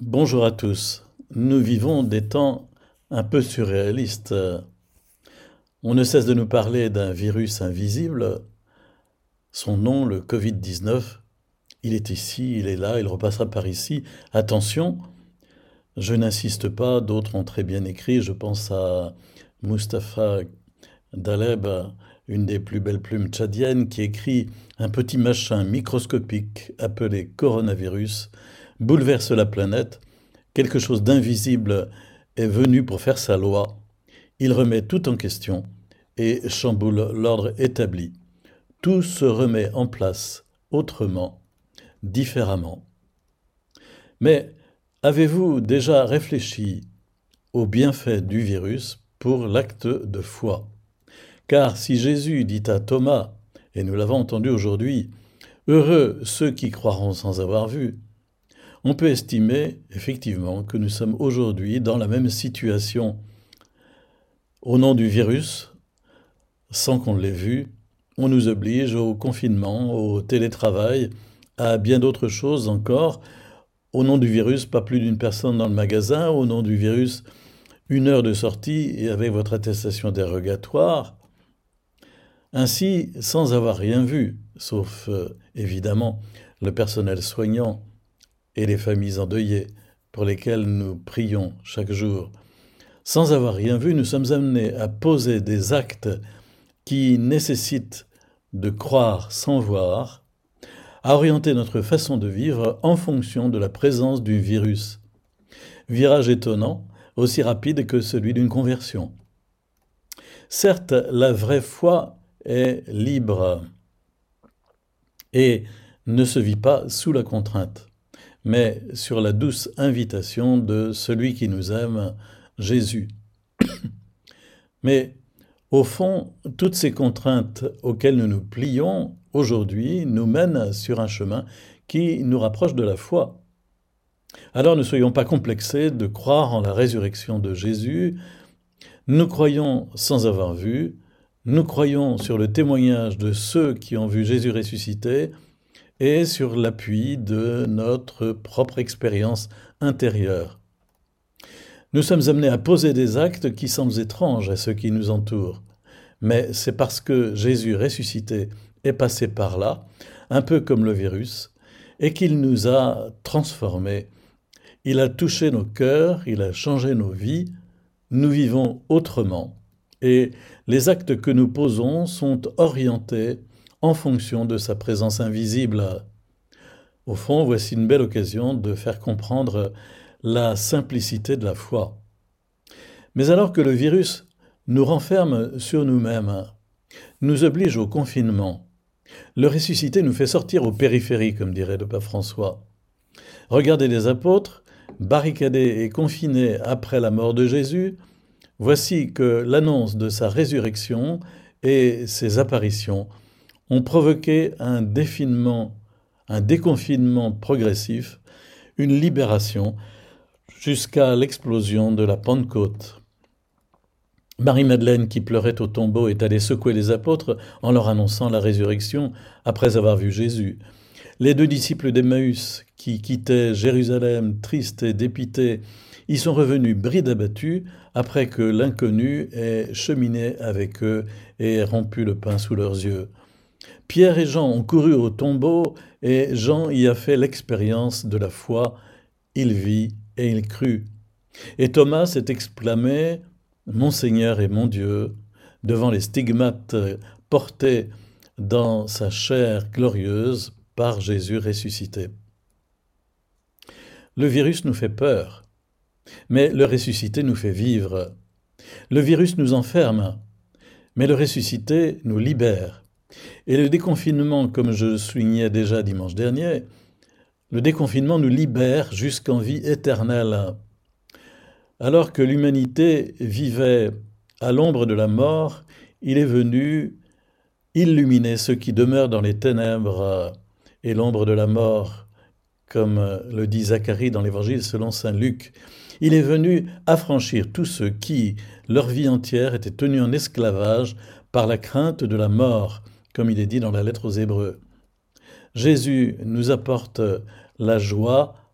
Bonjour à tous. Nous vivons des temps un peu surréalistes. On ne cesse de nous parler d'un virus invisible. Son nom, le Covid-19, il est ici, il est là, il repassera par ici. Attention, je n'insiste pas, d'autres ont très bien écrit. Je pense à Mustapha Daleb, une des plus belles plumes tchadiennes, qui écrit: un petit machin microscopique appelé coronavirus bouleverse la planète. Quelque chose d'invisible est venu pour faire sa loi. Il remet tout en question et chamboule l'ordre établi. Tout se remet en place autrement, différemment. Mais avez-vous déjà réfléchi aux bienfaits du virus pour l'acte de foi? Car si Jésus dit à Thomas, et nous l'avons entendu aujourd'hui, « Heureux ceux qui croiront sans avoir vu », on peut estimer effectivement que nous sommes aujourd'hui dans la même situation. Au nom du virus, sans qu'on l'ait vu, on nous oblige au confinement, au télétravail, à bien d'autres choses encore. Au nom du virus, pas plus d'une personne dans le magasin. Au nom du virus, 1 heure de sortie et avec votre attestation dérogatoire. Ainsi, sans avoir rien vu, sauf évidemment le personnel soignant et les familles endeuillées pour lesquelles nous prions chaque jour, sans avoir rien vu, nous sommes amenés à poser des actes qui nécessitent de croire sans voir, à orienter notre façon de vivre en fonction de la présence du virus. Virage étonnant, aussi rapide que celui d'une conversion. Certes, la vraie foi est libre et ne se vit pas sous la contrainte, mais sur la douce invitation de celui qui nous aime, Jésus. Mais au fond, toutes ces contraintes auxquelles nous nous plions aujourd'hui nous mènent sur un chemin qui nous rapproche de la foi. Alors ne soyons pas complexés de croire en la résurrection de Jésus. Nous croyons sans avoir vu, nous croyons sur le témoignage de ceux qui ont vu Jésus ressuscité et sur l'appui de notre propre expérience intérieure. Nous sommes amenés à poser des actes qui semblent étranges à ceux qui nous entourent, mais c'est parce que Jésus ressuscité est passé par là, un peu comme le virus, et qu'il nous a transformés. Il a touché nos cœurs, il a changé nos vies, nous vivons autrement, et les actes que nous posons sont orientés en fonction de sa présence invisible. Au fond, voici une belle occasion de faire comprendre la simplicité de la foi. Mais alors que le virus nous renferme sur nous-mêmes, nous oblige au confinement, le ressuscité nous fait sortir aux périphéries, comme dirait le pape François. Regardez les apôtres, barricadés et confinés après la mort de Jésus, voici que l'annonce de sa résurrection et ses apparitions ont provoqué un déconfinement progressif, une libération jusqu'à l'explosion de la Pentecôte. Marie-Madeleine, qui pleurait au tombeau, est allée secouer les apôtres en leur annonçant la résurrection après avoir vu Jésus. Les 2 disciples d'Emmaüs, qui quittaient Jérusalem tristes et dépités, y sont revenus bride abattue après que l'inconnu ait cheminé avec eux et ait rompu le pain sous leurs yeux. Pierre et Jean ont couru au tombeau et Jean y a fait l'expérience de la foi. Il vit et il crut. Et Thomas s'est exclamé « Mon Seigneur et mon Dieu » devant les stigmates portés dans sa chair glorieuse par Jésus ressuscité. Le virus nous fait peur, mais le ressuscité nous fait vivre. Le virus nous enferme, mais le ressuscité nous libère. Et le déconfinement, comme je le soulignais déjà dimanche dernier, le déconfinement nous libère jusqu'en vie éternelle. Alors que l'humanité vivait à l'ombre de la mort, il est venu illuminer ceux qui demeurent dans les ténèbres et l'ombre de la mort, comme le dit Zacharie dans l'Évangile selon saint Luc. Il est venu affranchir tous ceux qui, leur vie entière, étaient tenus en esclavage par la crainte de la mort, comme il est dit dans la lettre aux Hébreux. Jésus nous apporte la joie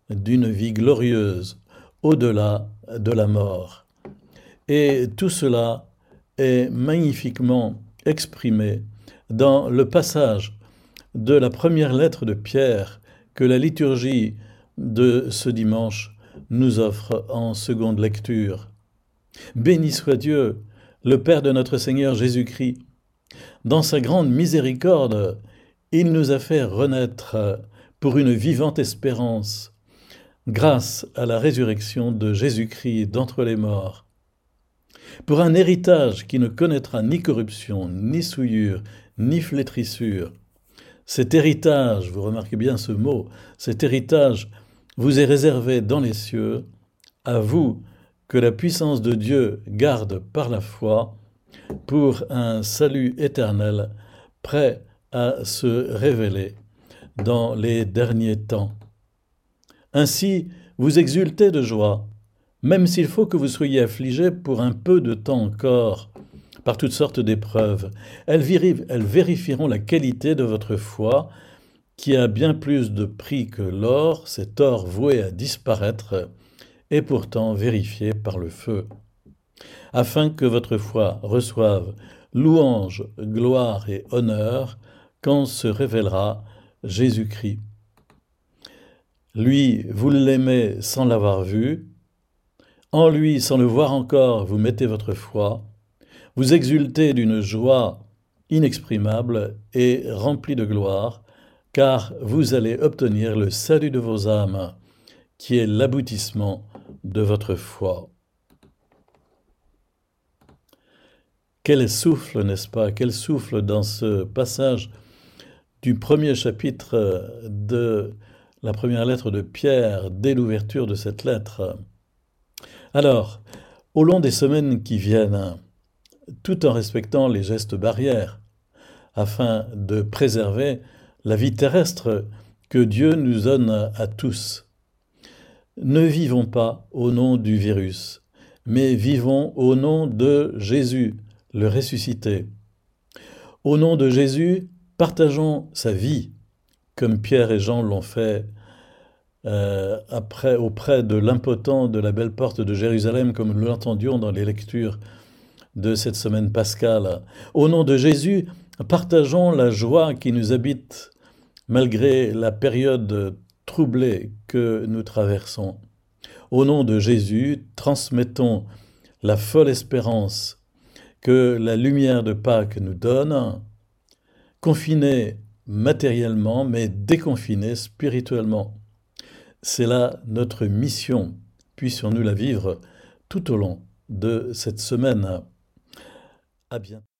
d'une vie glorieuse au-delà de la mort. Et tout cela est magnifiquement exprimé dans le passage de la première lettre de Pierre que la liturgie de ce dimanche nous offre en seconde lecture. Béni soit Dieu, le Père de notre Seigneur Jésus-Christ. Dans sa grande miséricorde, il nous a fait renaître pour une vivante espérance, grâce à la résurrection de Jésus-Christ d'entre les morts, pour un héritage qui ne connaîtra ni corruption, ni souillure, ni flétrissure. Cet héritage, vous remarquez bien ce mot, cet héritage vous est réservé dans les cieux, à vous que la puissance de Dieu garde par la foi pour un salut éternel prêt à se révéler dans les derniers temps. Ainsi, vous exultez de joie, même s'il faut que vous soyez affligés pour un peu de temps encore, par toutes sortes d'épreuves. Elles vérifieront la qualité de votre foi, qui a bien plus de prix que l'or, cet or voué à disparaître, et pourtant vérifié par le feu, afin que votre foi reçoive louange, gloire et honneur quand se révélera Jésus-Christ. Lui, vous l'aimez sans l'avoir vu, en lui, sans le voir encore, vous mettez votre foi, vous exultez d'une joie inexprimable et remplie de gloire, car vous allez obtenir le salut de vos âmes, qui est l'aboutissement de votre foi. Quel souffle, n'est-ce pas? Quel souffle dans ce passage du premier chapitre de la première lettre de Pierre, dès l'ouverture de cette lettre. Alors, au long des semaines qui viennent, tout en respectant les gestes barrières, afin de préserver la vie terrestre que Dieu nous donne à tous, ne vivons pas au nom du virus, mais vivons au nom de Jésus, le ressuscité. Au nom de Jésus, partageons sa vie, comme Pierre et Jean l'ont fait auprès de l'impotent de la belle porte de Jérusalem, comme nous l'entendions dans les lectures de cette semaine pascale. Au nom de Jésus, partageons la joie qui nous habite malgré la période troublée que nous traversons. Au nom de Jésus, transmettons la folle espérance que la lumière de Pâques nous donne, confinés matériellement, mais déconfinés spirituellement. C'est là notre mission. Puissions-nous la vivre tout au long de cette semaine. À bientôt.